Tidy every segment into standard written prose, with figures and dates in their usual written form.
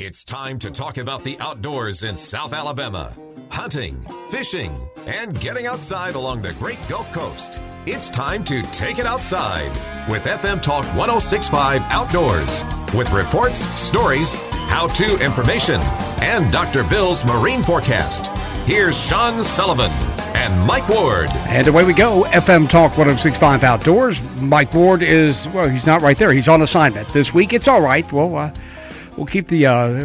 It's time to talk about the outdoors in South Alabama. Hunting, fishing, and getting outside along the Great Gulf Coast. It's time to take it outside with FM Talk 106.5 Outdoors. With reports, stories, how-to information, and Dr. Bill's marine forecast. Here's Sean Sullivan and Mike Ward. And away we go. FM Talk 106.5 Outdoors. Mike Ward is, well, he's not right there. He's on assignment this week. It's all right. Well, We'll keep the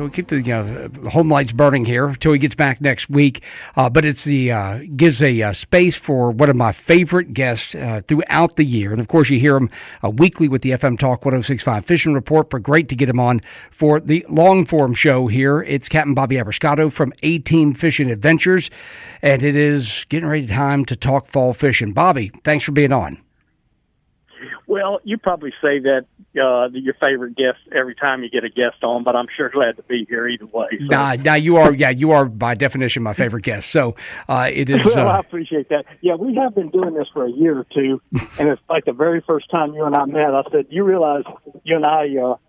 home lights burning here until he gets back next week. But it's gives a space for one of my favorite guests throughout the year. And, of course, you hear him weekly with the FM Talk 106.5 Fishing Report. But great to get him on for the long-form show here. It's Captain Bobby Abrascato from A-Team Fishing Adventures. And it is getting ready time to talk fall fishing. Bobby, thanks for being on. Well, you probably say that your favorite guest every time you get a guest on, but I'm sure glad to be here either way. So. Nah, you are by definition my favorite guest. So it is. Well, I appreciate that. Yeah, we have been doing this for a year or two, and it's like the very first time you and I met. I said, "You realize you and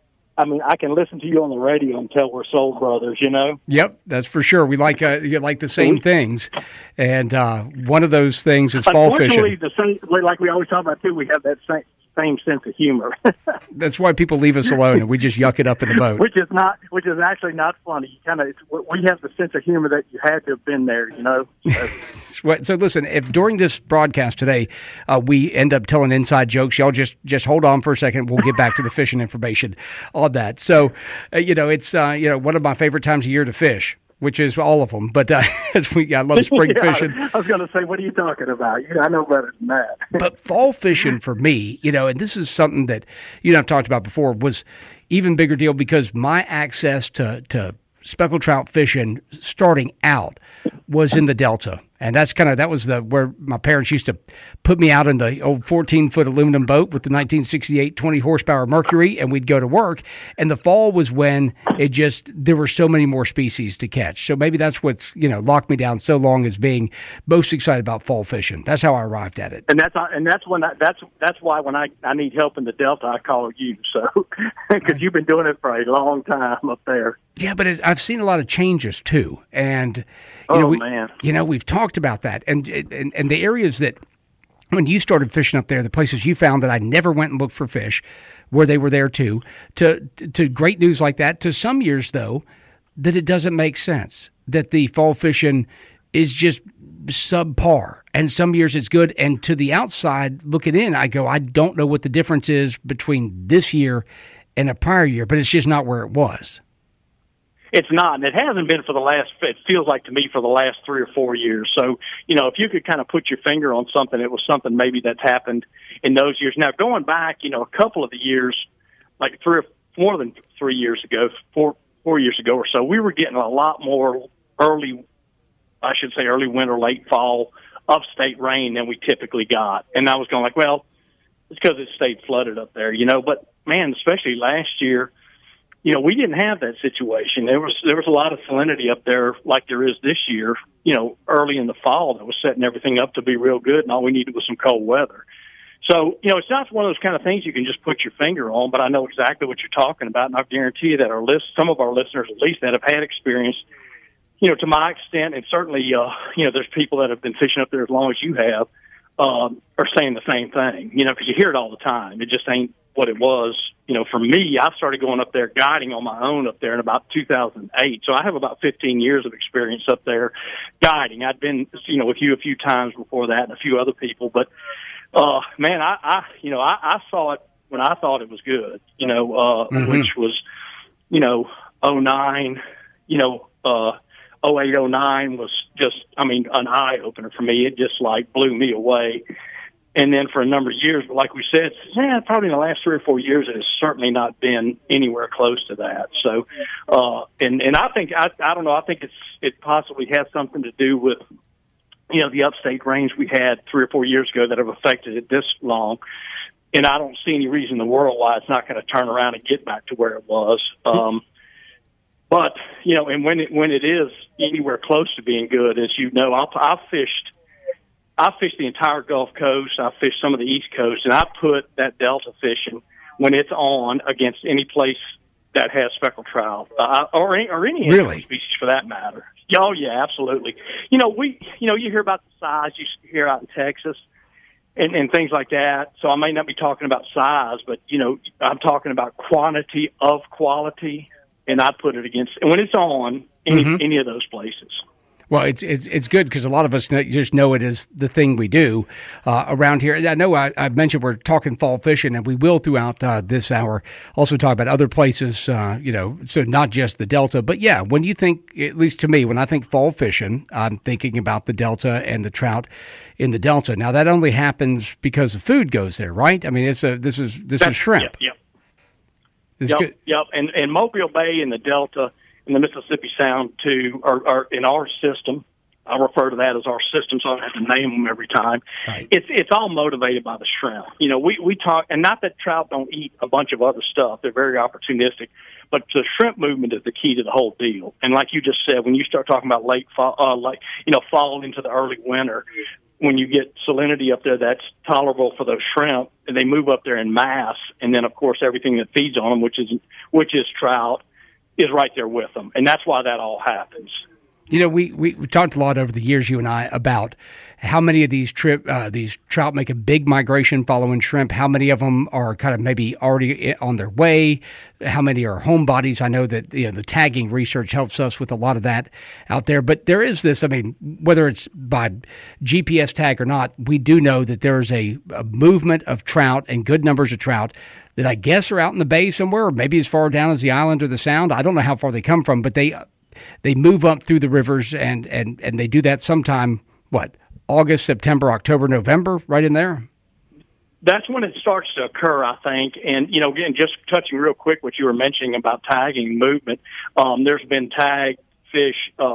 I can listen to you on the radio and tell we're soul brothers, you know?" Yep, that's for sure. We like the same things, and one of those things is fall fishing. Unfortunately, like we always talk about too, we have that same sense of humor. That's why people leave us alone and we just yuck it up in the boat. Which is actually not funny. We have the sense of humor that you had to have been there, you know. So listen, if during this broadcast today we end up telling inside jokes, y'all just hold on for a second. We'll get back to the fishing information on that. So it's one of my favorite times of year to fish, which is all of them. But I love spring fishing. I was going to say, what are you talking about? I know better than that. But fall fishing for me, and this is something that I've talked about before, was even bigger deal because my access to speckled trout fishing starting out was in the Delta. And that was where my parents used to put me out in the old 14-foot aluminum boat with the 1968 20-horsepower Mercury, and we'd go to work. And the fall was when there were so many more species to catch. So maybe that's what's, locked me down so long as being most excited about fall fishing. That's how I arrived at it. And that's why when I need help in the Delta, I call you. So because you've been doing it for a long time up there. Yeah, but I've seen a lot of changes too, and we've talked about that, and the areas that when you started fishing up there, the places you found that I never went and looked for fish, where they were there too, to great news like that. To some years though, that it doesn't make sense, that the fall fishing is just subpar, and some years it's good. And to the outside looking in, I go, I don't know what the difference is between this year and a prior year, but it's just not where it was. It's not, and it hasn't been it feels like to me, for the last 3 or 4 years. So, if you could kind of put your finger on something, it was something maybe that's happened in those years. Now, going back, a couple of the years, like more than 3 years ago, 4 years ago or so, we were getting a lot more early winter, late fall, upstate rain than we typically got. And I was going like, well, it's because it stayed flooded up there, but man, especially last year, we didn't have that situation. There was a lot of salinity up there like there is this year, early in the fall that was setting everything up to be real good, and all we needed was some cold weather. So, it's not one of those kind of things you can just put your finger on, but I know exactly what you're talking about, and I guarantee you that some of our listeners, at least, that have had experience, to my extent, and certainly, there's people that have been fishing up there as long as you have, are saying the same thing, because you hear it all the time. It just ain't what it was. For me, I started going up there guiding on my own up there in about 2008. So I have about 15 years of experience up there guiding. I'd been, with you a few times before that and a few other people. But, man, I saw it when I thought it was good, which was, 09, 08, 09 was just, an eye-opener for me. It just, blew me away. And then for a number of years, but like we said, probably in the last 3 or 4 years, it has certainly not been anywhere close to that. So, and I think, I don't know, I think it possibly has something to do with, the upstate rains we had 3 or 4 years ago that have affected it this long. And I don't see any reason in the world why it's not going to turn around and get back to where it was. But, and when it is anywhere close to being good, as I've fished the entire Gulf Coast. I fished some of the East Coast, and I put that Delta fishing when it's on against any place that has speckled trout, or any really species for that matter. Oh yeah, absolutely. You hear about the size you hear out in Texas and things like that. So I may not be talking about size, but I'm talking about quantity of quality, and I put it against when it's on any of those places. Well, it's good because a lot of us just know it as the thing we do around here. I know I mentioned we're talking fall fishing, and we will throughout this hour also talk about other places, so not just the Delta. But, yeah, when you think, at least to me, when I think fall fishing, I'm thinking about the Delta and the trout in the Delta. Now, that only happens because the food goes there, right? I mean, this is shrimp. Yep. And Mobile Bay and the Delta in the Mississippi Sound, too, are in our system. I refer to that as our system, so I don't have to name them every time. Right. It's all motivated by the shrimp. We talk, and not that trout don't eat a bunch of other stuff. They're very opportunistic. But the shrimp movement is the key to the whole deal. And like you just said, when you start talking about late fall, fall into the early winter, when you get salinity up there that's tolerable for those shrimp, and they move up there in mass, and then, of course, everything that feeds on them, which is trout, is right there with them, and that's why that all happens. We talked a lot over the years, you and I, about how many of these trout make a big migration following shrimp. How many of them are kind of maybe already on their way? How many are homebodies? I know that the tagging research helps us with a lot of that out there. But there is this. I mean, whether it's by GPS tag or not, we do know that there is a movement of trout and good numbers of trout that I guess are out in the bay somewhere, or maybe as far down as the island or the sound. I don't know how far they come from, but they move up through the rivers, and they do that sometime, August, September, October, November, right in there? That's when it starts to occur, I think. And, again, just touching real quick what you were mentioning about tagging movement, there's been tagged fish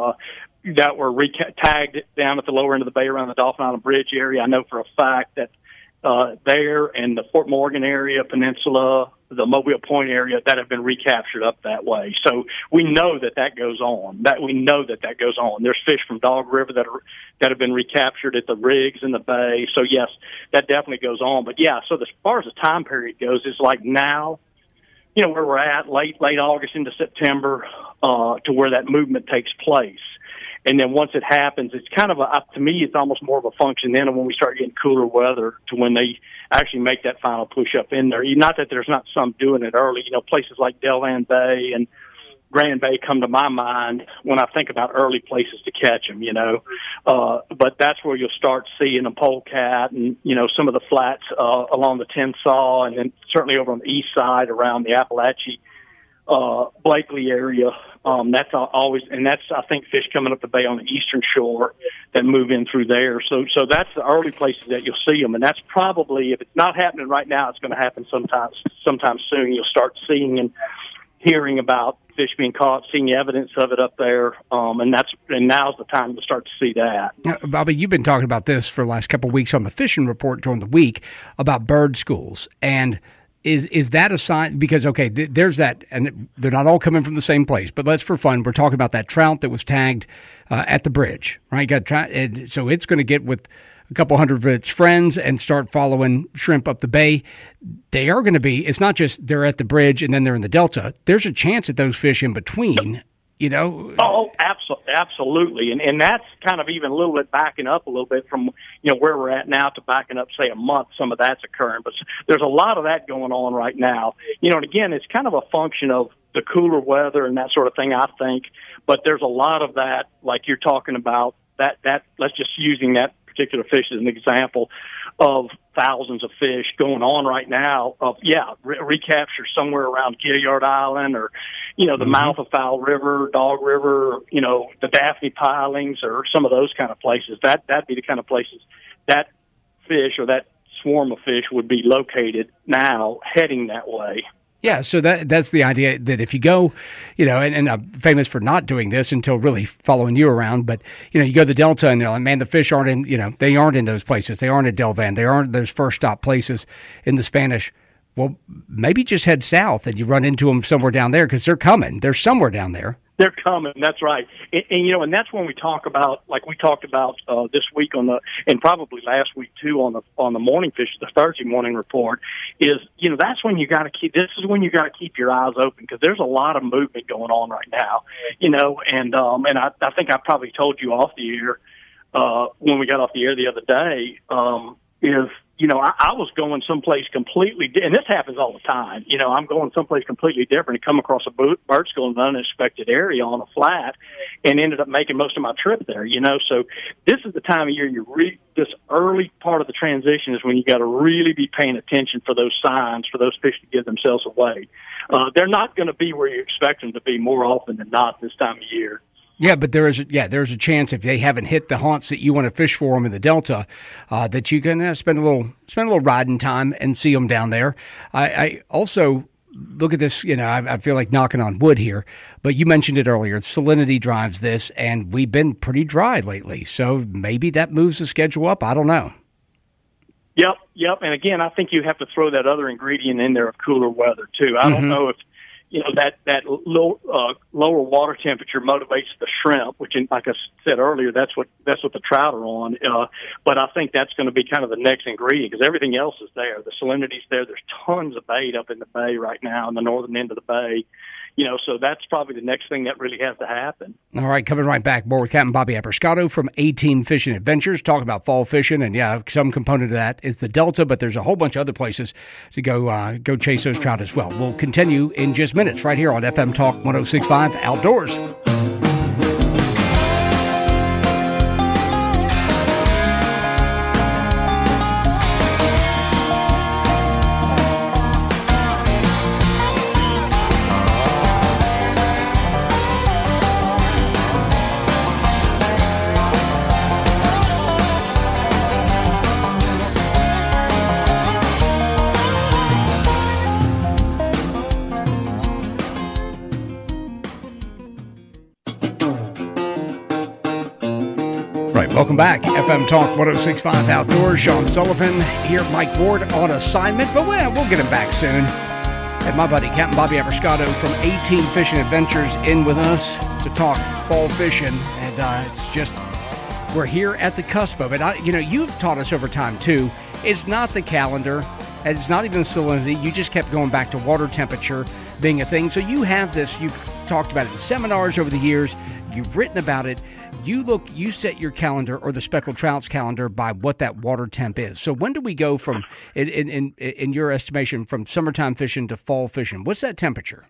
that were tagged down at the lower end of the bay around the Dauphin Island Bridge area. I know for a fact that there and the Fort Morgan area, Peninsula, the Mobile Point area, that have been recaptured up that way. So we know that goes on. That goes on. There's fish from Dog River that have been recaptured at the rigs in the bay. So yes, that definitely goes on. But yeah, so as far as the time period goes, it's like now, where we're at, late August into September, to where that movement takes place. And then once it happens, it's kind of to me, it's almost more of a function then of when we start getting cooler weather to when they actually make that final push up in there. Not that there's not some doing it early. Places like Delvan Bay and Grand Bay come to my mind when I think about early places to catch them, But that's where you'll start seeing a polecat and, some of the flats along the Tensas, and then certainly over on the east side around the Appalachia, Blakely area. That's always, and that's, I think, fish coming up the bay on the eastern shore that move in through there. So that's the early places that you'll see them. And that's probably, if it's not happening right now, it's going to happen sometime soon. You'll start seeing and hearing about fish being caught, seeing evidence of it up there. And now's the time to start to see that. Now, Bobby, you've been talking about this for the last couple of weeks on the fishing report during the week about bird schools. And Is that a sign? Because, okay, there's that, and they're not all coming from the same place, but let's, for fun, we're talking about that trout that was tagged at the bridge, right? So it's going to get with a couple hundred of its friends and start following shrimp up the bay. They are going to be, it's not just they're at the bridge and then they're in the Delta. There's a chance that those fish in between, Oh, absolutely. And that's kind of even a little bit backing up a little bit from, where we're at now to backing up, say, a month. Some of that's occurring. But there's a lot of that going on right now. And again, it's kind of a function of the cooler weather and that sort of thing, I think. But there's a lot of that, like you're talking about, that let's just using that particular fish as an example of thousands of fish going on right now of, recapture somewhere around Gilliard Island or, the mouth of Fowl River, Dog River, the Daphne pilings or some of those kind of places. That'd be the kind of places that fish or that swarm of fish would be located now heading that way. Yeah, so that's the idea that if you go, and I'm famous for not doing this until really following you around, but, you go to the Delta and you're like, man, the fish aren't in, they aren't in those places. They aren't at Delvan. They aren't those first stop places in the Spanish. Well, maybe just head south and you run into them somewhere down there because they're coming. They're somewhere down there. They're coming. That's right. And that's when we talk about, like we talked about this week and probably last week too on the morning fish, the Thursday morning report is, that's when you got to keep. This is when you got to keep your eyes open because there's a lot of movement going on right now. And I think I probably told you off the air when we got off the air the other day is. I was going someplace completely, and this happens all the time. I'm going someplace completely different and come across a bird school in an unexpected area on a flat and ended up making most of my trip there, So this is the time of year this early part of the transition is when you got to really be paying attention for those signs, for those fish to give themselves away. They're not going to be where you expect them to be more often than not this time of year. Yeah, but there's a chance if they haven't hit the haunts that you want to fish for them in the Delta, that you can spend a little riding time and see them down there. I also look at this. I feel like knocking on wood here, but you mentioned it earlier. Salinity drives this, and we've been pretty dry lately, so maybe that moves the schedule up. I don't know. Yep. And again, I think you have to throw that other ingredient in there of cooler weather too. I don't know if. That lower water temperature motivates the shrimp, which, like I said earlier, that's what the trout are on. But I think that's going to be kind of the next ingredient because everything else is there. The salinity's there. There's tons of bait up in the bay right now, in the northern end of the bay. So that's probably the next thing that really has to happen. All right, coming right back, more with Captain Bobby Apriscato from A-Team Fishing Adventures, talking about fall fishing, and some component of that is the Delta, but there's a whole bunch of other places to go chase those trout as well. We'll continue in just minutes right here on FM Talk 106.5 Outdoors. Welcome back. FM Talk 106.5 Outdoors. Sean Sullivan here. Mike Ward on assignment, but we'll get him back soon. And my buddy, Captain Bobby Apriscato from A-Team Fishing Adventures in with us to talk fall fishing. And it's just, we're here at the cusp of it. You've taught us over time, too. It's not the calendar, and it's not even salinity. You just kept going back to water temperature being a thing. So you have this. You've talked about it in seminars over the years. You've written about it. You set your calendar or the speckled trout's calendar by what that water temp is. So when do we go from, in your estimation, from summertime fishing to fall fishing? What's that temperature?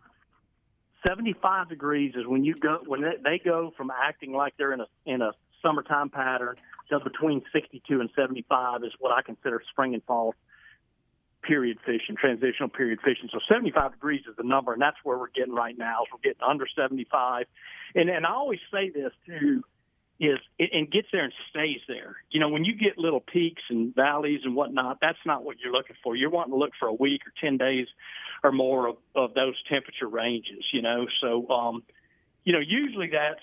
75 degrees is when they go from acting like they're in a summertime pattern to between 62 and 75 is what I consider spring and fall period fishing, transitional period fishing. So 75 degrees is the number, and that's where we're getting right now. So we're getting under 75. And I always say this, too, and gets there and stays there. When you get little peaks and valleys and whatnot, that's not what you're looking for. You're wanting to look for a week or 10 days or more of those temperature ranges, So, usually that's,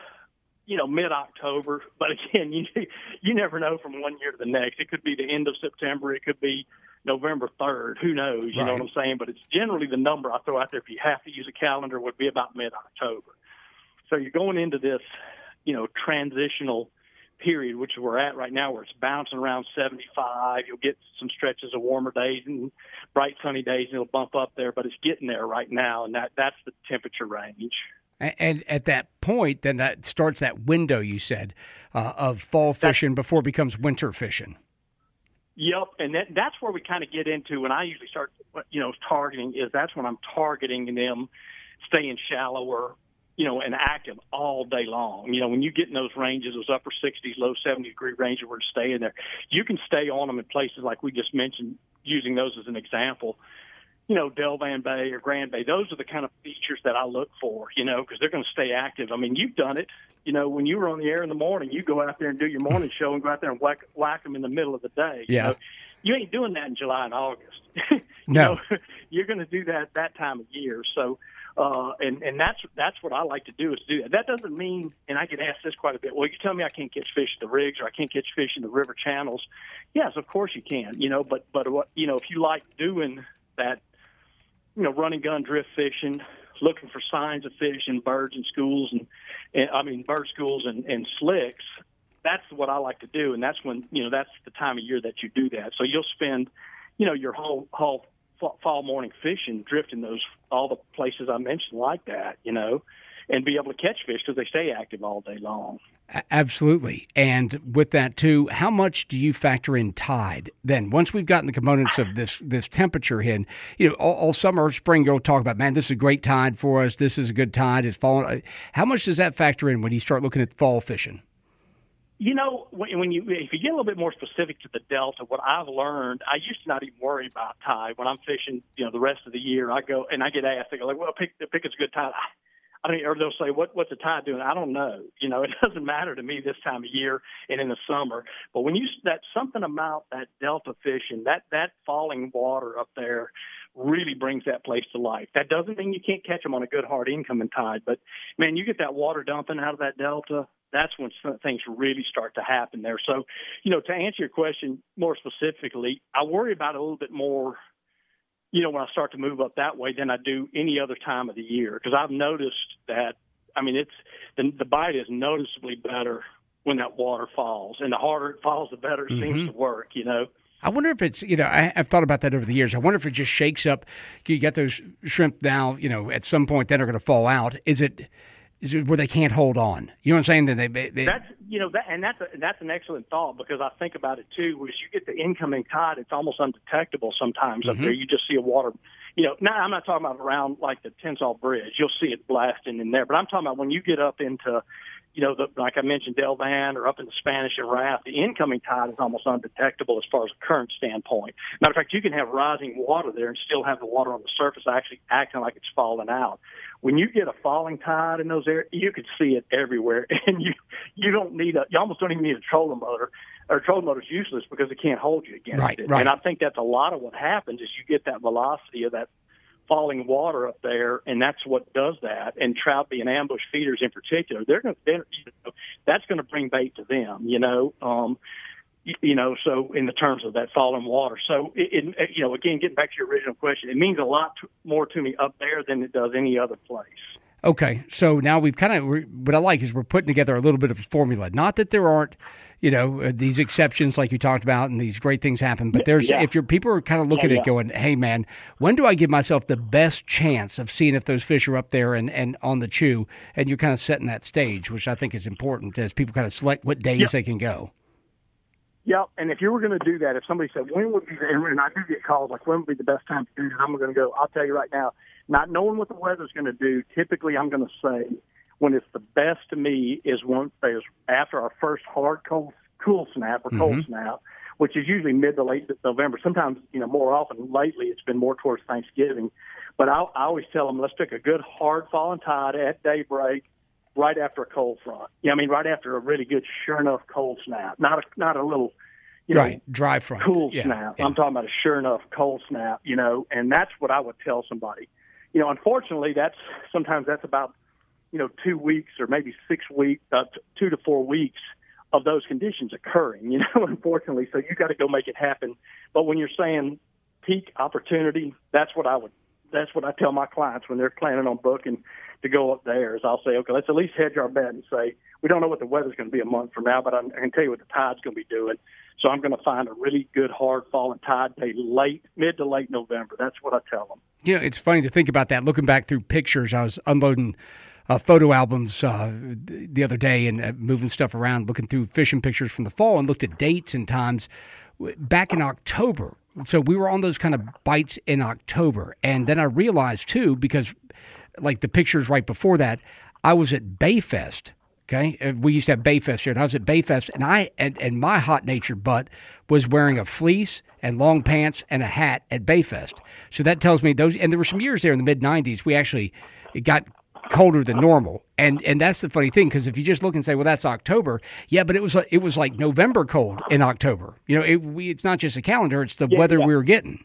mid-October. But again, you never know from one year to the next. It could be the end of September. It could be November 3rd. Who knows? You know what I'm saying? But it's generally the number I throw out there if you have to use a calendar would be about mid-October. So you're going into this, transitional period, which we're at right now, where it's bouncing around 75. You'll get some stretches of warmer days and bright sunny days, and it'll bump up there, but it's getting there right now, and that's the temperature range. And at that point, then that starts that window, you said, of fall fishing before it becomes winter fishing. Yep, and that's where we kind of get into when I usually start, targeting that's when I'm targeting them staying shallower, and active all day long. When you get in those ranges, those upper 60s, low 70-degree range, where to stay in there, you can stay on them in places like we just mentioned, using those as an example. Delvan Bay or Grand Bay, those are the kind of features that I look for, because they're going to stay active. I mean, you've done it. When you were on the air in the morning, you go out there and do your morning show and go out there and whack them in the middle of the day. Yeah. You ain't doing that in July and August. No. You're going to do that time of year. So, and that's what I like to do is do that. That doesn't mean, and I get asked this quite a bit, well, you tell me I can't catch fish at the rigs or I can't catch fish in the river channels. Yes, of course you can, but what, if you like doing that, run and gun drift fishing, looking for signs of fish and birds and schools bird schools and slicks. That's what I like to do, and that's when that's the time of year that you do that. So you'll spend your whole fall morning fishing, drifting all the places I mentioned like that, and be able to catch fish because they stay active all day long. Absolutely. And with that, too, how much do you factor in tide then? Once we've gotten the components of this temperature in, all summer, spring, you'll talk about, man, this is a great tide for us. This is a good tide. It's falling. How much does that factor in when you start looking at fall fishing? If you get a little bit more specific to the Delta, what I've learned, I used to not even worry about tide. When I'm fishing, the rest of the year, I go and I get asked, they go like, well, pick a good tide. Or they'll say, what's the tide doing? I don't know. It doesn't matter to me this time of year and in the summer. But when that's something about that Delta fishing, that falling water up there really brings that place to life. That doesn't mean you can't catch them on a good hard incoming tide. But, man, you get that water dumping out of that Delta, that's when things really start to happen there. So, to answer your question more specifically, I worry about it a little bit more when I start to move up that way than I do any other time of the year, because I've noticed that, the bite is noticeably better when that water falls, and the harder it falls, the better it seems to work, I wonder if it's, I've thought about that over the years. I wonder if it just shakes up. You get those shrimp now, at some point then are going to fall out. Is it where they can't hold on? You know what I'm saying? That's an excellent thought, because I think about it too. As you get the incoming tide, it's almost undetectable sometimes up there. You just see a water. Now I'm not talking about around like the Tensall Bridge. You'll see it blasting in there, but I'm talking about when you get up into, like I mentioned, Del Van or up in the Spanish and Raft, the incoming tide is almost undetectable as far as a current standpoint. Matter of fact, you can have rising water there and still have the water on the surface actually acting like it's falling out. When you get a falling tide in those areas, you can see it everywhere, and you almost don't even need a trolling motor. Or a trolling motor is useless because it can't hold you against it. Right. And I think that's a lot of what happens is you get that velocity of that falling water up there, and that's what does that. And trout being ambush feeders in particular, that's going to bring bait to them. So in the terms of that falling water. So, again, getting back to your original question, it means a lot more to me up there than it does any other place. Okay, so now we've what I like is we're putting together a little bit of a formula. Not that there aren't, these exceptions like you talked about and these great things happen, but if your people are kind of looking at it going, hey, man, when do I give myself the best chance of seeing if those fish are up there and on the chew? And you're kind of setting that stage, which I think is important as people kind of select what days they can go. Yep, and if you were going to do that, if somebody said, when would be, and I do get calls like, when would be the best time to do it, I'm going to go, I'll tell you right now, not knowing what the weather's going to do, typically I'm going to say when it's the best to me is after our first hard cool snap or cold snap, which is usually mid to late November. Sometimes, more often lately it's been more towards Thanksgiving. But I always tell them, let's pick a good hard falling tide at daybreak, right after a cold front. Right after a really good, sure enough cold snap, not a little, dry front, cool snap. Yeah. I'm talking about a sure enough cold snap, and that's what I would tell somebody. Unfortunately, that's about, 2 weeks or maybe 6 weeks, 2 to 4 weeks of those conditions occurring, unfortunately. So you got to go make it happen. But when you're saying peak opportunity, that's what I tell my clients when they're planning on booking to go up there is I'll say, okay, let's at least hedge our bet and say, we don't know what the weather's going to be a month from now, but I can tell you what the tide's going to be doing. So I'm going to find a really good hard falling tide day mid to late November. That's what I tell them. It's funny to think about that. Looking back through pictures, I was unloading photo albums the other day and moving stuff around, looking through fishing pictures from the fall and looked at dates and times back in October. So we were on those kind of bites in October. And then I realized, too, because like the pictures right before that, I was at Bayfest. Okay, we used to have Bayfest here, and I was at Bayfest, and my hot-natured butt was wearing a fleece and long pants and a hat at Bayfest. So that tells me those, and there were some years there in the mid-'90s, it got colder than normal, and that's the funny thing, because if you just look and say, well, that's October, yeah, but it was like November cold in October. It's not just a calendar; it's the weather we were getting.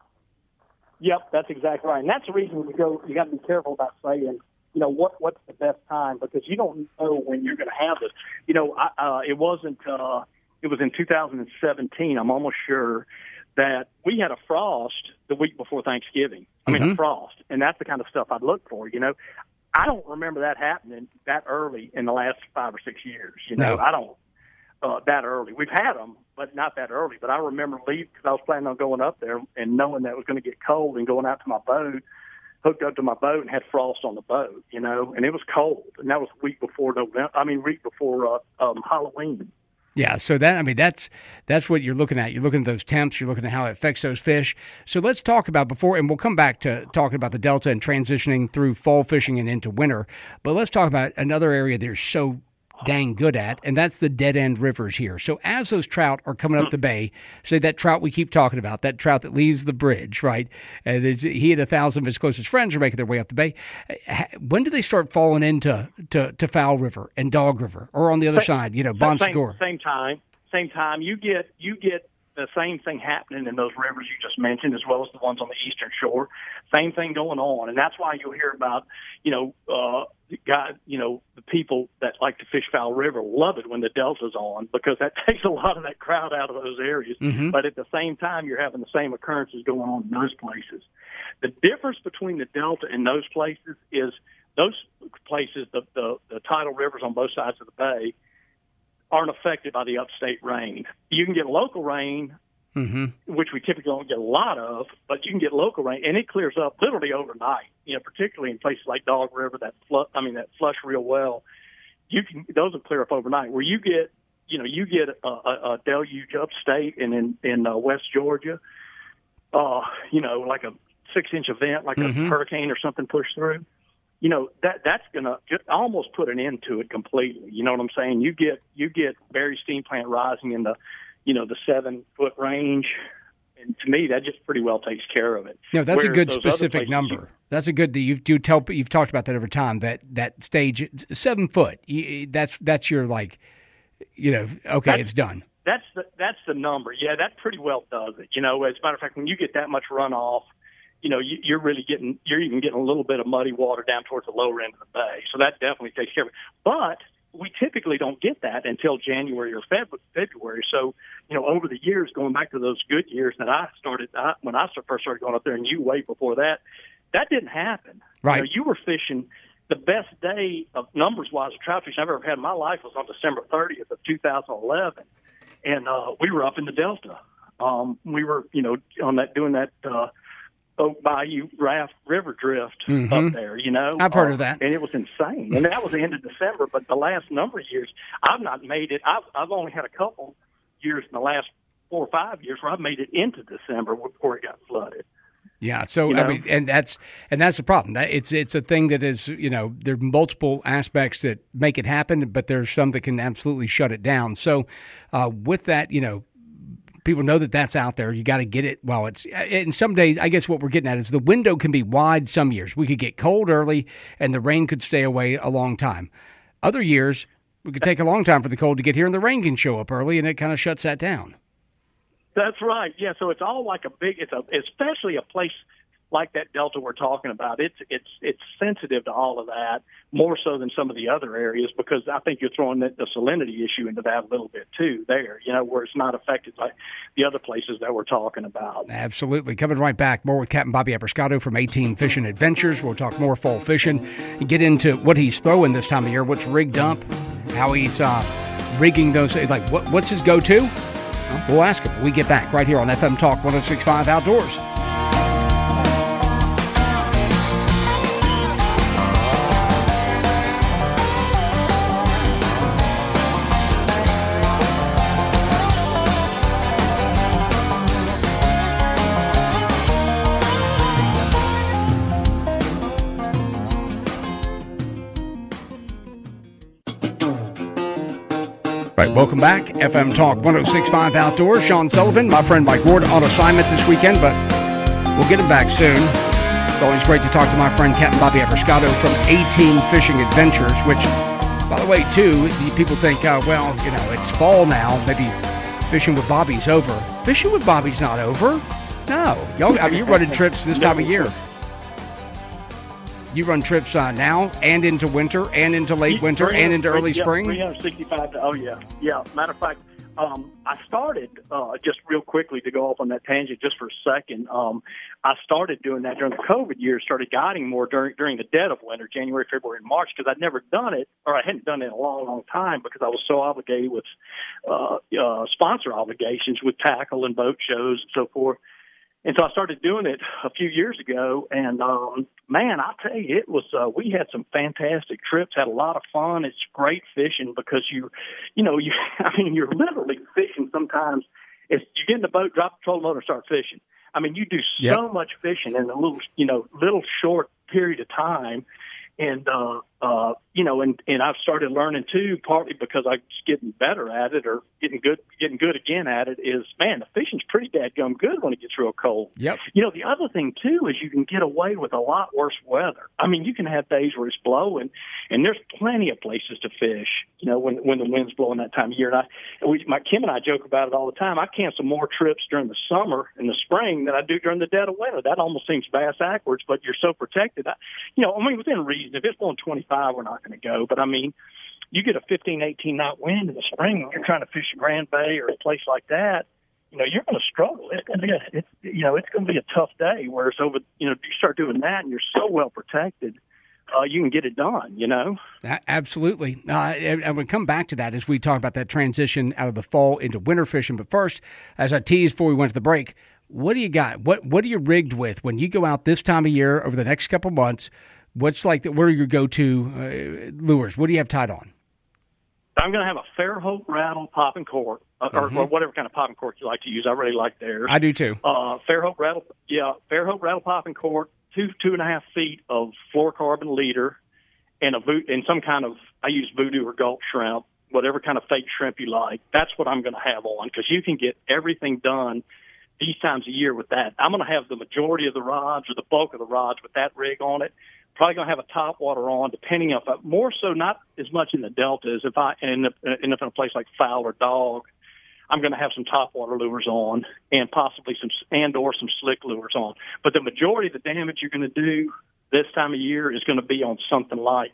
Yep, that's exactly right, and that's the reason you got to be careful about saying, what's the best time, because you don't know when you're going to have this. It was in 2017, I'm almost sure, that we had a frost the week before Thanksgiving. I mean, a frost, and that's the kind of stuff I'd look for. I don't remember that happening that early in the last 5 or 6 years. No. I don't that early. We've had them, but not that early. But I remember leaving because I was planning on going up there and knowing that it was going to get cold and going out to my boat, hooked up to my boat and had frost on the boat, and it was cold. And that was a week before Halloween. Yeah, so that's what you're looking at. You're looking at those temps. You're looking at how it affects those fish. So let's talk about and we'll come back to talking about the Delta and transitioning through fall fishing and into winter. But let's talk about another area they're so dang good at, and that's the dead-end rivers here. So as those trout are coming up the bay, say that trout we keep talking about, that trout that leaves the bridge, right? And he and 1,000 of his closest friends are making their way up the bay. When do they start falling into Fowl River and Dog River, or on the other side, Bon Secours? Same time. You get the same thing happening in those rivers you just mentioned, as well as the ones on the eastern shore. Same thing going on, and that's why you'll hear about, the people that like to fish Fowl River love it when the Delta's on, because that takes a lot of that crowd out of those areas. But at the same time, you're having the same occurrences going on in those places. The difference between the Delta and those places is those places, the tidal rivers on both sides of the bay, aren't affected by the upstate rain. You can get local rain, which we typically don't get a lot of, but you can get local rain, and it clears up literally overnight. Particularly in places like Dog River that flush real well. Those will clear up overnight. Where you get a deluge upstate and in West Georgia, like a 6-inch event, like a hurricane or something pushed through. That's going to just almost put an end to it completely. You know what I'm saying? You get Berry Steam Plant rising in the 7-foot range. And to me, that just pretty well takes care of it. No, that's a good specific number. That's a good that you've talked about that over time. That stage 7 foot. That's your it's done. That's the number. Yeah, that pretty well does it. As a matter of fact, when you get that much runoff, you're even getting a little bit of muddy water down towards the lower end of the bay. So that definitely takes care of it. But we typically don't get that until January or February. So, over the years, going back to those good years that when I first started going up there, and you way before that, that didn't happen. Right. You were fishing. The best day of numbers-wise of trout fishing I've ever had in my life was on December 30th of 2011, and we were up in the Delta. We were, doing that Oak Bayou Raft River Drift up there, I've heard of that. And it was insane. And that was the end of December, but the last number of years, I've not made it. I've only had a couple years in the last 4 or 5 years where I've made it into December before it got flooded. Yeah, so and that's the problem. It's a thing that is, there are multiple aspects that make it happen, but there's some that can absolutely shut it down. So with that, people know that that's out there. You got to get it while it's. And some days, I guess what we're getting at is the window can be wide. Some years we could get cold early, and the rain could stay away a long time. Other years we could take a long time for the cold to get here, and the rain can show up early, and it kind of shuts that down. That's right. Yeah. So it's all like especially a place like that Delta we're talking about. It's sensitive to all of that more so than some of the other areas, because I think you're throwing the salinity issue into that a little bit too there, where it's not affected like the other places that we're talking about. Absolutely. Coming right back, more with Captain Bobby Apriscato from 18 Fishing Adventures. We'll talk more fall fishing and get into what he's throwing this time of year, what's rigged up, how he's rigging those, like what's his go-to? We'll ask him when we get back right here on FM Talk 106.5 Outdoors. Right, welcome back. FM Talk 106.5 Outdoors. Sean Sullivan, my friend Mike Ward, on assignment this weekend, but we'll get him back soon. It's always great to talk to my friend Captain Bobby Apriscato from 18 Fishing Adventures, which, by the way, too, people think, it's fall now. Maybe fishing with Bobby's over. Fishing with Bobby's not over. No. You're running trips this time of year. You run trips now and into winter and into late winter and into early spring? 365. Oh, yeah. Yeah. Matter of fact, I started, just real quickly to go off on that tangent just for a second, I started doing that during the COVID years, started guiding more during the dead of winter, January, February, and March, because I'd never done it, or I hadn't done it in a long, long time because I was so obligated with sponsor obligations with tackle and boat shows and so forth. And so I started doing it a few years ago, and man, I'll tell you, it was we had some fantastic trips, had a lot of fun. It's great fishing because you're literally fishing sometimes. If you get in the boat, drop the trolling motor, and start fishing. I mean, you do so much fishing in a little short period of time. And, and I've started learning too, partly because I'm just getting better at it or getting good again at it is, man, the fishing's pretty dadgum good when it gets real cold. Yep. The other thing too is you can get away with a lot worse weather. I mean, you can have days where it's blowing and there's plenty of places to fish, when the wind's blowing that time of year. And Kim and I joke about it all the time. I cancel more trips during the summer and the spring than I do during the dead of winter. That almost seems backwards, but you're so protected. Within reason, if it's blowing 25, we're not going to go. But I mean, you get a 15, 18 knot wind in the spring when you're trying to fish a Grand Bay or a place like that, you're going to struggle. It's going to be a tough day. Whereas over, you start doing that and you're so well protected, you can get it done, Absolutely. And we'll come back to that as we talk about that transition out of the fall into winter fishing. But first, as I teased before we went to the break, what do you got? What are you rigged with when you go out this time of year over the next couple months? What are your go-to lures? What do you have tied on? I'm going to have a Fairhope rattle popping cork, or whatever kind of popping cork you like to use. I really like theirs. I do too. Fairhope rattle popping cork, 2.5 feet of fluorocarbon leader, and some kind of, I use voodoo or gulp shrimp, whatever kind of fake shrimp you like. That's what I'm going to have on because you can get everything done these times of year with that. I'm going to have the majority of the rods or the bulk of the rods with that rig on it. Probably going to have a top water on, depending on more so not as much in the deltas. If I end up in a place like fowl or dog, I'm going to have some top water lures on and possibly some slick lures on. But the majority of the damage you're going to do this time of year is going to be on something like,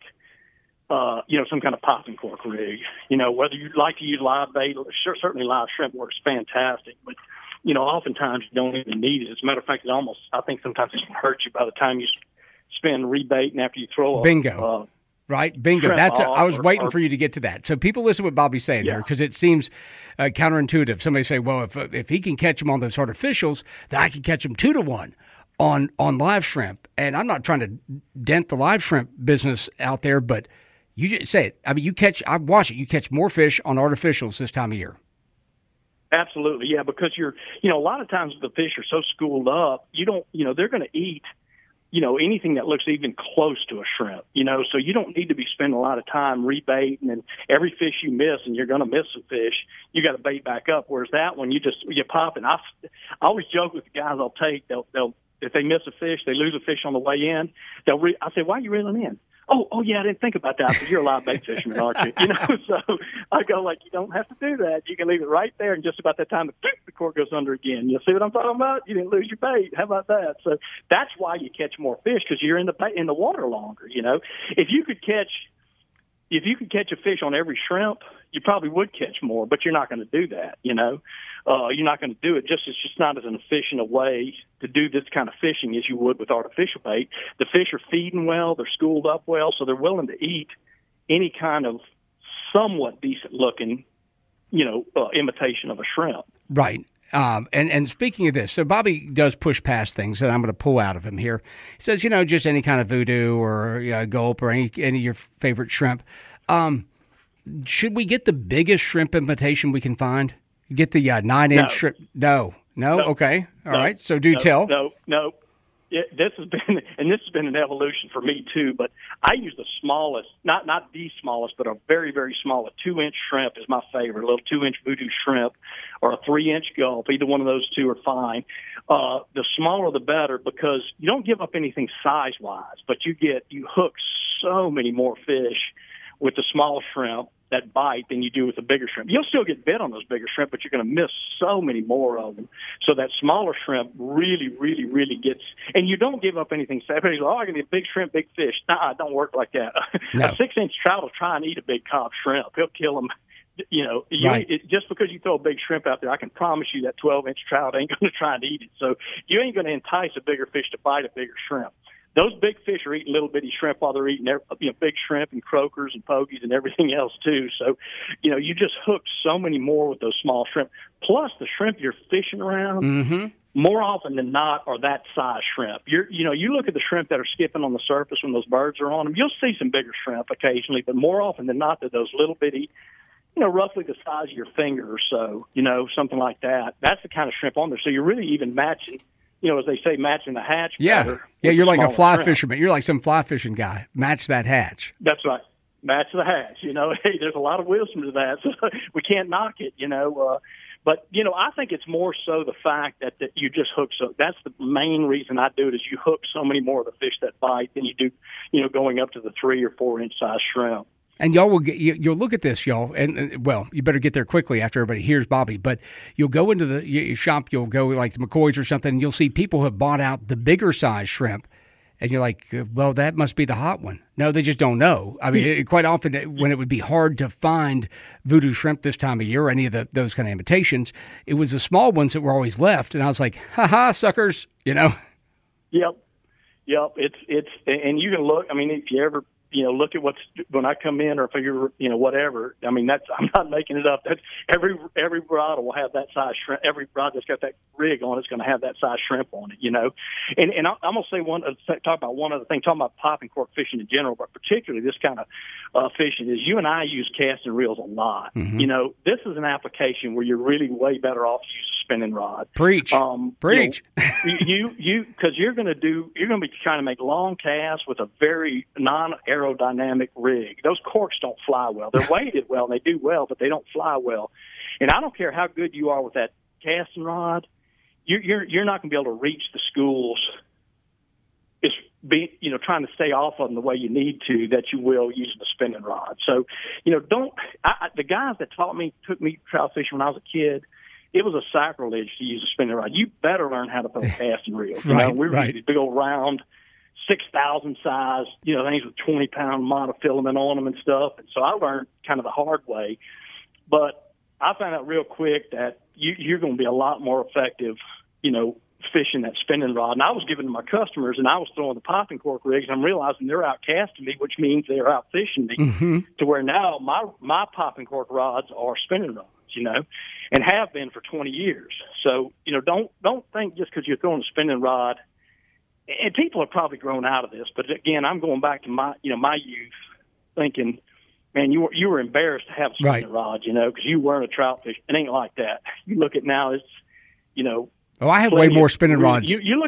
some kind of popping cork rig. Whether you like to use live bait, certainly live shrimp works fantastic, but oftentimes you don't even need it. As a matter of fact, I think sometimes it can hurt you by the time you spend rebaiting after you throw a bingo. Right, bingo. I was waiting for you to get to that. So people listen to what Bobby's saying here because it seems counterintuitive. Somebody say, well, if he can catch them on those artificials, then I can catch them 2-to-1 on live shrimp. And I'm not trying to dent the live shrimp business out there, but you just say it. I mean, I watch it. You catch more fish on artificials this time of year. Absolutely, yeah, because a lot of times the fish are so schooled up, they're going to eat anything that looks even close to a shrimp, so you don't need to be spending a lot of time rebaiting, and every fish you miss, and you're going to miss some fish, you got to bait back up. Whereas that one, you pop it. I always joke with the guys I'll take, they'll if they miss a fish, they lose a fish on the way in, I say, why are you reeling in? Oh, yeah, I didn't think about that, because you're a live bait fisherman, aren't you? So I go you don't have to do that. You can leave it right there, and just about that time, the cork goes under again. You see what I'm talking about? You didn't lose your bait. How about that? So that's why you catch more fish, because you're in the water longer. If you could catch a fish on every shrimp, you probably would catch more, but you're not going to do that. You're not going to do it. It's just not as an efficient a way to do this kind of fishing as you would with artificial bait. The fish are feeding well, they're schooled up well, so they're willing to eat any kind of somewhat decent looking, imitation of a shrimp. Right. And speaking of this, so Bobby does push past things that I'm going to pull out of him here. He says, just any kind of voodoo or gulp or any of your favorite shrimp. Should we get the biggest shrimp imitation we can find? Get the 9-inch shrimp? No. Okay. All right. So tell. No. This has been an evolution for me too. But I use the smallest, not the smallest, but a very, very small. A 2-inch shrimp is my favorite. A little 2-inch voodoo shrimp, or a 3-inch gulp. Either one of those two are fine. The smaller the better, because you don't give up anything size wise, but you hook so many more fish with the small shrimp that bite than you do with the bigger shrimp. You'll still get bit on those bigger shrimp, but you're going to miss so many more of them. So that smaller shrimp really, really, really gets, and you don't give up anything. Everybody's like, I can get big shrimp, big fish. Nah, it don't work like that. No. A 6-inch trout will try and eat a big cob shrimp. He'll kill them Right. Just because you throw a big shrimp out there, I can promise you that 12-inch trout ain't going to try and eat it. So you ain't going to entice a bigger fish to bite a bigger shrimp. Those big fish are eating little bitty shrimp while they're eating big shrimp and croakers and pogies and everything else too. So, you just hook so many more with those small shrimp. Plus the shrimp you're fishing around, more often than not are that size shrimp. You look at the shrimp that are skipping on the surface when those birds are on them, you'll see some bigger shrimp occasionally, but more often than not they're those little bitty, roughly the size of your finger or so, something like that. That's the kind of shrimp on there. So you're really even matching, as they say, matching the hatch. Yeah, you're like a fly fisherman. You're like some fly fishing guy. Match that hatch. That's right. Match the hatch. Hey, there's a lot of wisdom to that, so we can't knock it, But, I think it's more so the fact that you just hook so. That's the main reason I do it is you hook so many more of the fish that bite than you do, going up to the 3 or 4 inch size shrimp. And y'all you'll look at this, y'all, and well, you better get there quickly after everybody hears Bobby. But you'll go into the shop, you'll go like the McCoy's or something, and you'll see people who have bought out the bigger size shrimp, and you're like, well, that must be the hot one. No, they just don't know. I mean, quite often when it would be hard to find voodoo shrimp this time of year or any of those kind of imitations, it was the small ones that were always left, and I was like, ha, suckers, Yep. It's and you can look. I mean, if you ever. Look at when I come in, or if you're, whatever. I mean, I'm not making it up. That's every rod will have that size shrimp. Every rod that's got that rig on it's going to have that size shrimp on it. And I'm going to say talk about one other thing, talking about popping cork fishing in general, but particularly this kind of fishing is you and I use casting reels a lot. Mm-hmm. This is an application where you're really way better off to use a spinning rod. Preach. Preach. Because you're going to be trying to make long casts with a very non-aerodynamic rig. Those corks don't fly well. They're weighted well and they do well, but they don't fly well. And I don't care how good you are with that casting rod, you're not going to be able to reach the schools. It's trying to stay off of them the way you need to that you will using the spinning rod. So, the guys that took me trout fishing when I was a kid, it was a sacrilege to use a spinning rod. You better learn how to throw a casting reel. Right, we were using these big old round 6,000 size, things with 20-pound monofilament on them and stuff. And so I learned kind of the hard way. But I found out real quick that you're going to be a lot more effective, fishing that spinning rod. And I was giving to my customers, and I was throwing the popping cork rigs, and I'm realizing they're out casting me, which means they're out fishing me, to where now my popping cork rods are spinning rods, and have been for 20 years. So, don't think just because you're throwing a spinning rod, and people have probably grown out of this, but again, I'm going back to my youth, thinking, man, you were embarrassed to have a spinning rod, because you weren't a trout fish. It ain't like that. You look at now, it's, Oh, I have way more spinning rods. You look.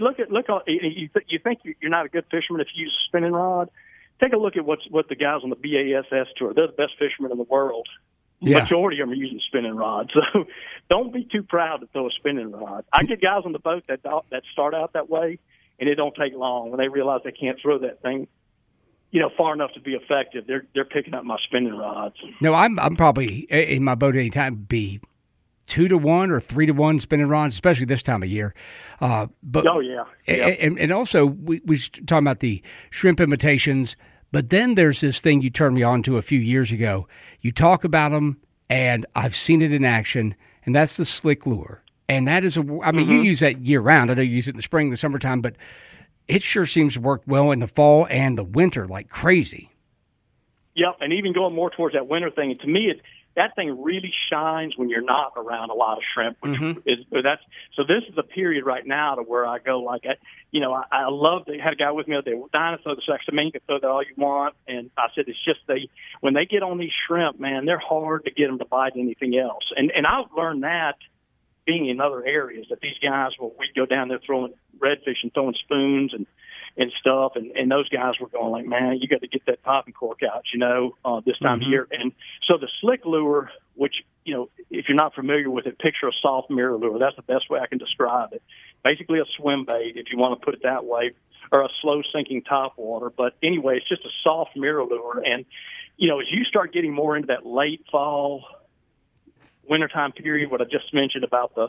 You think you're not a good fisherman if you use a spinning rod. Take a look at what the guys on the BASS tour. They're the best fishermen in the world. Yeah. Majority of them are using spinning rods. So don't be too proud to throw a spinning rod. I get guys on the boat that start out that way, and it don't take long when they realize they can't throw that thing, far enough to be effective. They're picking up my spinning rods. No, I'm probably in my boat anytime be 2-to-1 or 3-to-1 spinning rods, especially this time of year. But oh yeah, and also we talking about the shrimp imitations. But then there's this thing you turned me on to a few years ago. You talk about them, and I've seen it in action, and that's the slick lure. And that is you use that year round. I know you use it in the spring, the summertime, but it sure seems to work well in the fall and the winter like crazy. Yep, and even going more towards that winter thing. And to me, that thing really shines when you're not around a lot of shrimp. Which so this is the period right now to where I go like, I love. They had a guy with me the other day. Dinosaur, the sex. I mean, you can throw that all you want. And I said, it's just when they get on these shrimp, man, they're hard to get them to bite anything else. And I've learned that being in other areas that these guys we'd go down there throwing redfish and throwing spoons and stuff, and those guys were going like, man, you got to get that popping cork out, this time of year. And so the slick lure, which, if you're not familiar with it, picture a soft mirror lure. That's the best way I can describe it. Basically a swim bait, if you want to put it that way, or a slow sinking top water. But anyway, it's just a soft mirror lure. And, as you start getting more into that late fall, wintertime period, what I just mentioned about the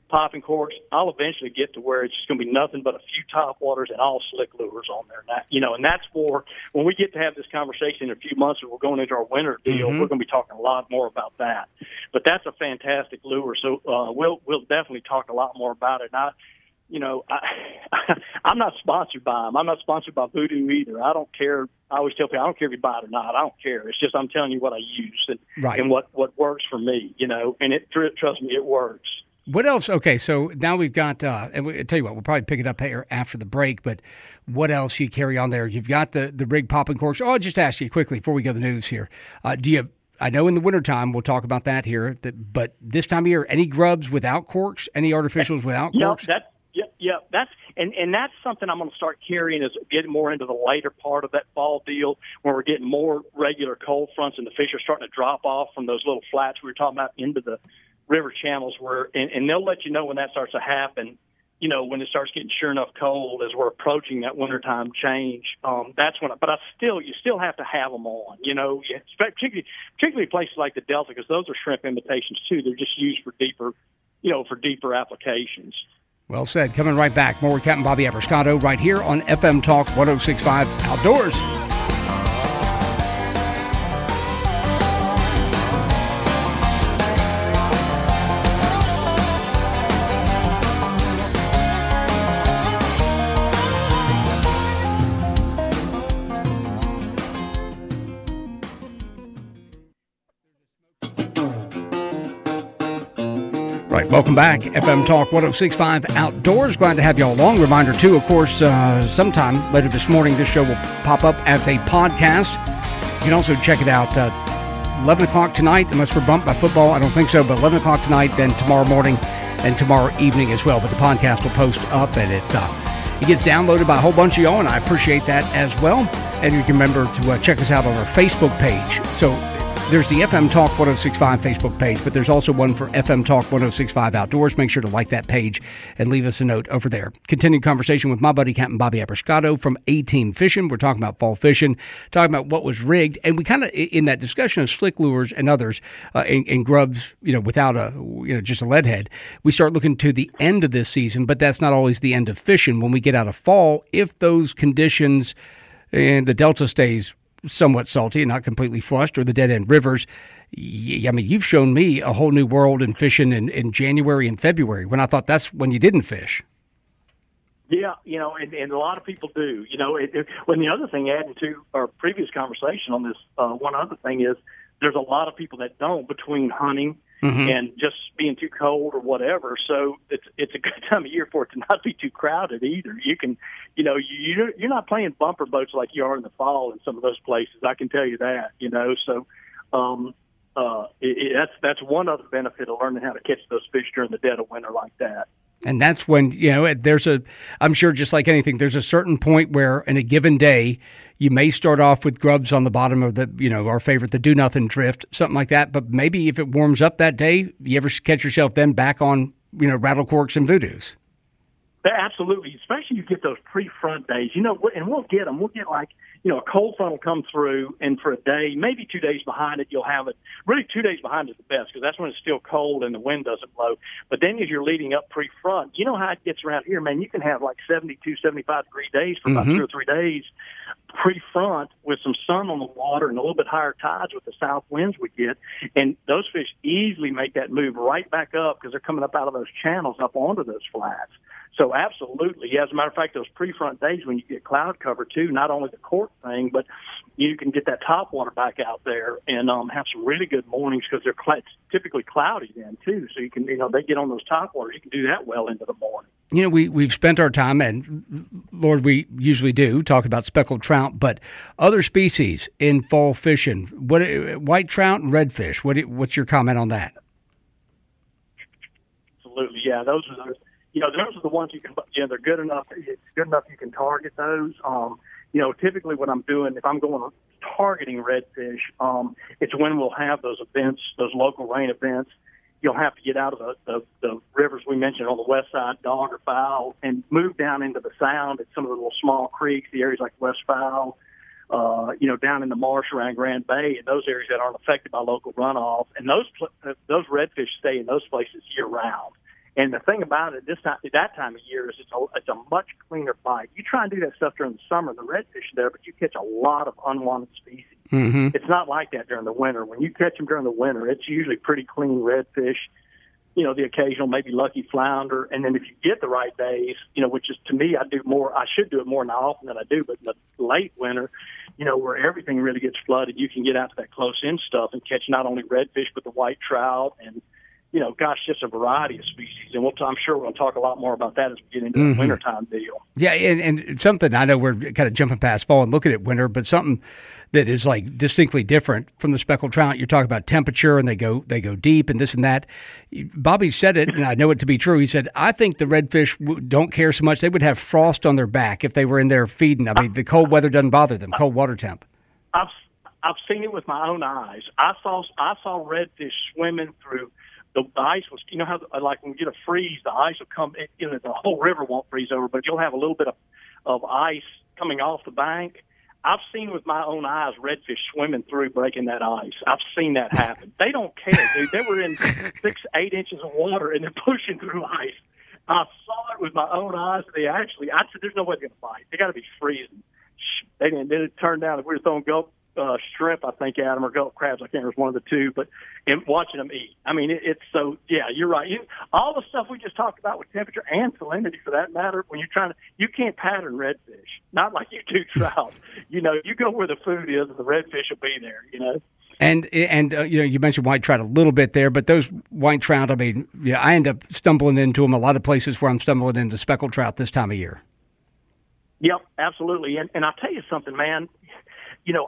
popping corks. I'll eventually get to where it's just going to be nothing but a few top waters and all slick lures on there. And that's for when we get to have this conversation in a few months and we're going into our winter deal, we're going to be talking a lot more about that. But that's a fantastic lure. So we'll definitely talk a lot more about it. And I'm not sponsored by them. I'm not sponsored by Voodoo either. I don't care. I always tell people, I don't care if you buy it or not. I don't care. It's just I'm telling you what I use and what works for me, and trust me, it works. What else? Okay, so now we've got, and I tell you what, we'll probably pick it up here after the break, but what else you carry on there? You've got the rig popping corks. Oh, I'll just ask you quickly before we go to the news here. I know in the wintertime, we'll talk about that here, but this time of year, any grubs without corks, any artificials without corks? And that's something I'm going to start carrying as getting more into the later part of that fall deal, when we're getting more regular cold fronts and the fish are starting to drop off from those little flats we were talking about into the river channels and they'll let you know when that starts to happen, when it starts getting sure enough cold as we're approaching that wintertime change. That's when, but you still have to have them on, particularly places like the Delta, because those are shrimp imitations too. They're just used for deeper applications. Well said. Coming right back. More with Captain Bobby Abrascato right here on FM Talk 106.5 Outdoors. Right, welcome back. FM Talk 106.5 Outdoors. Glad to have you all along. Reminder, too, of course, sometime later this morning, this show will pop up as a podcast. You can also check it out 11 o'clock tonight, unless we're bumped by football. I don't think so, but 11 o'clock tonight, then tomorrow morning and tomorrow evening as well. But the podcast will post up, and it gets downloaded by a whole bunch of y'all, and I appreciate that as well. And you can remember to check us out on our Facebook page. So there's the FM Talk 106.5 Facebook page, but there's also one for FM Talk 106.5 Outdoors. Make sure to like that page and leave us a note over there. Continued conversation with my buddy, Captain Bobby Abrascato from A-Team Fishing. We're talking about fall fishing, talking about what was rigged, and we kind of, in that discussion of slick lures and others, and grubs, without just a lead head, we start looking to the end of this season, but that's not always the end of fishing. When we get out of fall, if those conditions and the Delta stays somewhat salty and not completely flushed, or the dead-end rivers, you've shown me a whole new world in fishing in January and February, when I thought that's when you didn't fish. Yeah, and a lot of people do. When the other thing, adding to our previous conversation on this, one other thing is there's a lot of people that don't, between hunting and just being too cold or whatever. So it's a good time of year for it to not be too crowded either. You can, you're not playing bumper boats like you are in the fall in some of those places. I can tell you that. So that's one other benefit of learning how to catch those fish during the dead of winter like that. And that's when, I'm sure just like anything, there's a certain point where in a given day, you may start off with grubs on the bottom of our favorite, the do nothing drift, something like that. But maybe if it warms up that day, you ever catch yourself then back on, rattle corks and voodoos. Absolutely, especially you get those pre-front days, and we'll get them. We'll get a cold front will come through, and for a day, maybe 2 days behind it, you'll have it. Really, 2 days behind is the best, because that's when it's still cold and the wind doesn't blow. But then as you're leading up pre-front, you know how it gets around here, man. You can have like 72, 75-degree days for about 2 or 3 days pre-front with some sun on the water and a little bit higher tides with the south winds we get. And those fish easily make that move right back up because they're coming up out of those channels up onto those flats. So absolutely, yeah. As a matter of fact, those pre-front days when you get cloud cover too, not only the cork thing, but you can get that top water back out there and have some really good mornings because they're typically cloudy then too. So you can, they get on those top waters. You can do that well into the morning. We've spent our time, and Lord, we usually do talk about speckled trout, but other species in fall fishing, white trout and redfish. What's your comment on that? Absolutely, yeah. Those are those are the ones you can. They're good enough. It's good enough you can target those. Typically what I'm doing, if I'm going targeting redfish, it's when we'll have those events, those local rain events. You'll have to get out of the rivers we mentioned on the west side, Dog or Fowl, and move down into the Sound at some of the little small creeks, the areas like West Fowl, down in the marsh around Grand Bay, and those areas that aren't affected by local runoff. And those redfish stay in those places year round. And the thing about it, that time of year is it's a much cleaner bite. You try and do that stuff during the summer, the redfish are there, but you catch a lot of unwanted species. Mm-hmm. It's not like that during the winter. When you catch them during the winter, it's usually pretty clean redfish. You know, the occasional maybe lucky flounder, and then if you get the right days, you know, which is to me, I should do it more now often than I do, but in the late winter, you know, where everything really gets flooded, you can get out to that close-in stuff and catch not only redfish but the white trout and, you know, gosh, just a variety of species. And I'm sure we're going to talk a lot more about that as we get into the wintertime deal. Yeah, and something, I know we're kind of jumping past fall and looking at winter, but something that is like distinctly different from the speckled trout. You're talking about temperature, and they go deep and this and that. Bobby said it, and I know it to be true. He said, I think the redfish don't care so much. They would have frost on their back if they were in there feeding. I mean, the cold weather doesn't bother them, cold water temp. I've seen it with my own eyes. I saw redfish swimming through. The ice was, you know how, like when you get a freeze, the ice will come, you know, the whole river won't freeze over, but you'll have a little bit of ice coming off the bank. I've seen with my own eyes redfish swimming through, breaking that ice. I've seen that happen. They don't care, dude. They were in 6-8 inches of water and they're pushing through ice. I saw it with my own eyes. I said, there's no way they're going to fight. They got to be freezing. They didn't. Then it turned down. We were throwing shrimp, I think, Adam, or gulp crabs. I can't remember, one of the two, but and watching them eat. I mean, it's so, yeah, you're right. All the stuff we just talked about with temperature and salinity, for that matter, when you can't pattern redfish, not like you do trout. You know, you go where the food is and the redfish will be there, you know. And you know, you mentioned white trout a little bit there, but those white trout, I mean, yeah, I end up stumbling into them a lot of places where I'm stumbling into speckled trout this time of year. Yep, absolutely. And I'll tell you something, man. You know,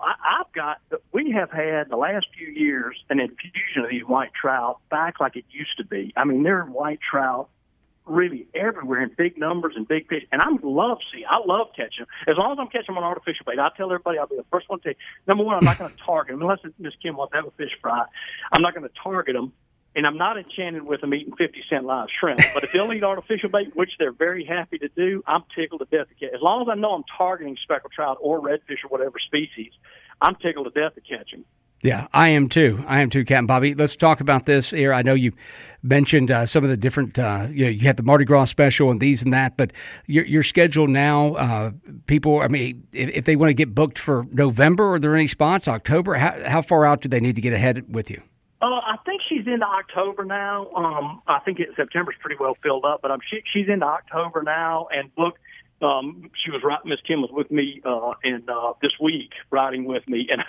we have had the last few years an infusion of these white trout back like it used to be. I mean, there are white trout really everywhere in big numbers and big fish. And I love catching them. As long as I'm catching them on artificial bait, I tell everybody I'll be the first one to tell you, number one, I'm not going to target them unless Miss Kim wants to have a fish fry. I'm not going to target them. And I'm not enchanted with them eating 50-cent live shrimp. But if they'll eat artificial bait, which they're very happy to do, I'm tickled to death to catch. As long as I know I'm targeting speckled trout or redfish or whatever species, I'm tickled to death to catch them. Yeah, I am too, Captain Bobby. Let's talk about this here. I know you mentioned some of the different, you had the Mardi Gras special and these and that, but your schedule now, people, I mean, if they want to get booked for November, are there any spots, October? How far out do they need to get ahead with you? I think she's into October now. I think September's pretty well filled up, but she's into October now and booked. She was right. Miss Kim was with me this week, riding with me, and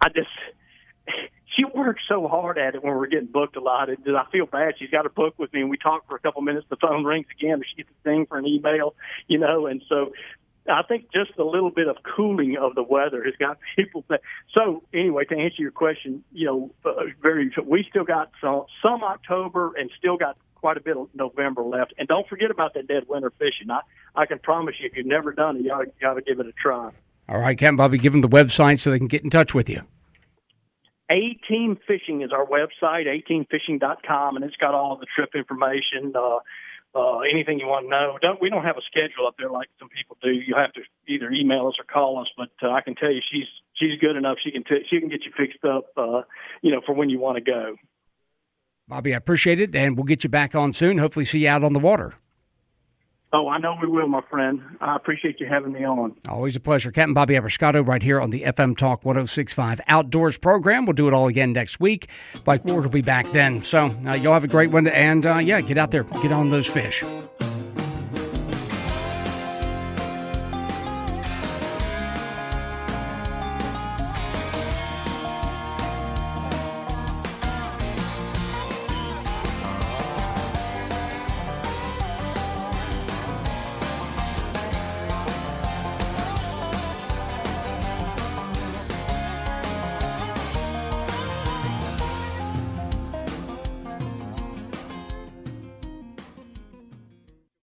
she worked so hard at it when we're getting booked a lot. I feel bad. She's got to book with me, and we talk for a couple minutes. The phone rings again, or she gets a thing for an email, you know, and so. I think just a little bit of cooling of the weather has got people. So anyway, to answer your question, you know, we still got some October and still got quite a bit of November left. And don't forget about that dead winter fishing. I can promise you, if you've never done it, you got to give it a try. All right, Captain Bobby, give them the website so they can get in touch with you. A-Team Fishing is our website, ateamfishing.com, and it's got all the trip information. Anything you want to know. We don't have a schedule up there like some people do. You have to either email us or call us, but I can tell you she's good enough. She can get you fixed up, you know, for when you want to go. Bobby, I appreciate it, and we'll get you back on soon. Hopefully see you out on the water. Oh, I know we will, my friend. I appreciate you having me on. Always a pleasure. Captain Bobby Abrascato right here on the FM Talk 106.5 Outdoors program. We'll do it all again next week. Mike Ward will be back then. So y'all have a great one. And, get out there. Get on those fish.